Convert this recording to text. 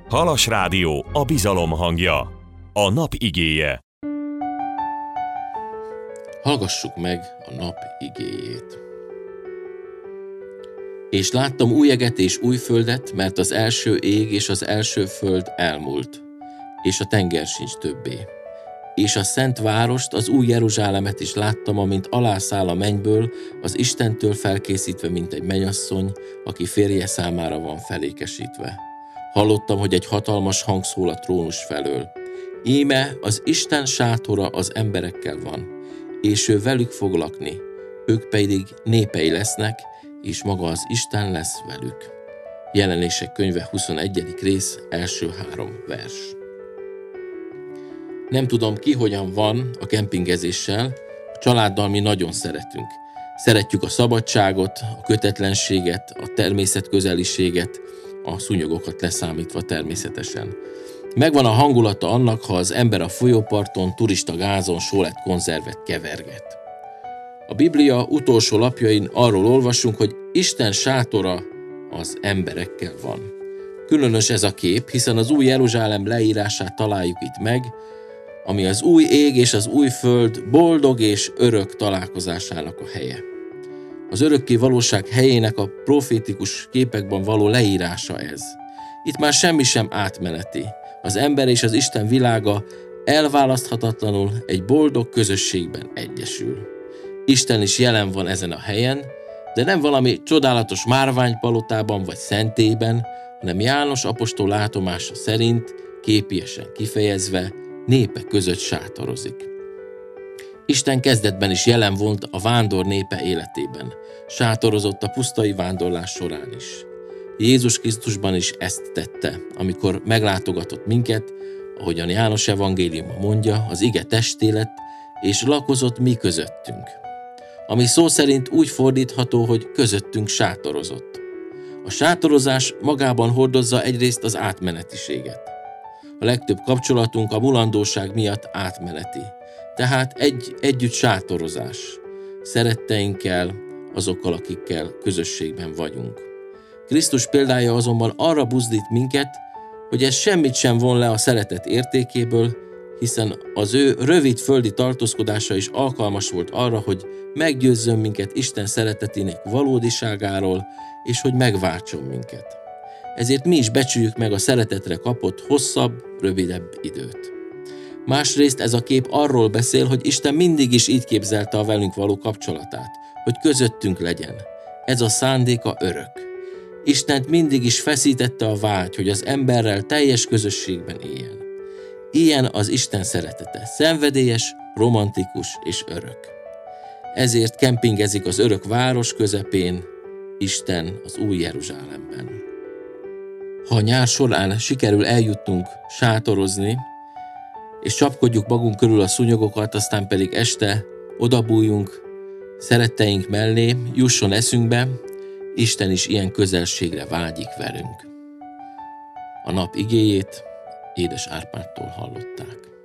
Halas Rádió, a bizalom hangja. A nap igéje. Hallgassuk meg a nap igéjét. És láttam új eget és új földet, mert az első ég és az első föld elmúlt, és a tenger sincs többé. És a szent várost, az új Jeruzsálemet is láttam, amint alászáll a mennyből, az Istentől felkészítve, mint egy mennyasszony, aki férje számára van felékesítve. Hallottam, hogy egy hatalmas hang szól a trónus felől. Íme az Isten sátora az emberekkel van, és ő velük fog lakni, ők pedig népei lesznek, és maga az Isten lesz velük. Jelenések könyve 21. rész, első 3 vers. Nem tudom ki hogyan van a kempingezéssel, a családdal mi nagyon szeretünk. Szeretjük a szabadságot, a kötetlenséget, a természetközeliséget, a szúnyogokat leszámítva természetesen. Megvan a hangulata annak, ha az ember a folyóparton, turista gázon sólet konzervet keverget. A Biblia utolsó lapjain arról olvasunk, hogy Isten sátora az emberekkel van. Különös ez a kép, hiszen az új Jeruzsálem leírását találjuk itt meg, ami az új ég és az új föld boldog és örök találkozásának a helye. Az örökké valóság helyének a profétikus képekben való leírása ez. Itt már semmi sem átmeneti. Az ember és az Isten világa elválaszthatatlanul egy boldog közösségben egyesül. Isten is jelen van ezen a helyen, de nem valami csodálatos márványpalotában vagy szentélyben, hanem János apostol látomása szerint, képiesen kifejezve, népe között sátorozik. Isten kezdetben is jelen volt a vándor népe életében, sátorozott a pusztai vándorlás során is. Jézus Krisztusban is ezt tette, amikor meglátogatott minket, ahogyan János evangéliuma mondja, az ige testé lett, és lakozott mi közöttünk. Ami szó szerint úgy fordítható, hogy közöttünk sátorozott. A sátorozás magában hordozza egyrészt az átmenetiséget. A legtöbb kapcsolatunk a mulandóság miatt átmeneti. Tehát együtt sátorozás. Szeretteinkkel, azokkal, akikkel közösségben vagyunk. Krisztus példája azonban arra buzdít minket, hogy ez semmit sem von le a szeretet értékéből, hiszen az ő rövid földi tartózkodása is alkalmas volt arra, hogy meggyőzzön minket Isten szeretetének valódiságáról, és hogy megváltson minket. Ezért mi is becsüljük meg a szeretetre kapott hosszabb, rövidebb időt. Másrészt ez a kép arról beszél, hogy Isten mindig is így képzelte a velünk való kapcsolatát, hogy közöttünk legyen. Ez a szándéka örök. Istent mindig is feszítette a vágy, hogy az emberrel teljes közösségben éljen. Ilyen az Isten szeretete, szenvedélyes, romantikus és örök. Ezért kempingezik az örök város közepén, Isten az új Jeruzsálemben. Ha a nyár során sikerül eljutnunk sátorozni, és csapkodjuk magunk körül a szúnyogokat, aztán pedig este odabújjunk szeretteink mellé, jusson eszünkbe, Isten is ilyen közelségre vágyik velünk. A nap igéjét Édes Árpádtól hallották.